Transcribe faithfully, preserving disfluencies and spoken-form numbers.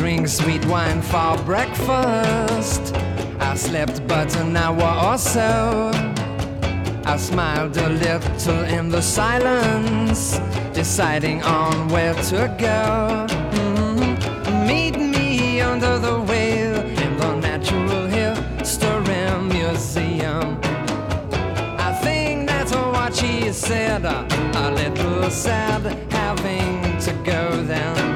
drink sweet wine for breakfast. I slept but an hour or so. I smiled a little in the silence, deciding on where to go. Mm-hmm. Meet me under the whale in the Natural History Museum. I think that's what she said, a little sad having to go then.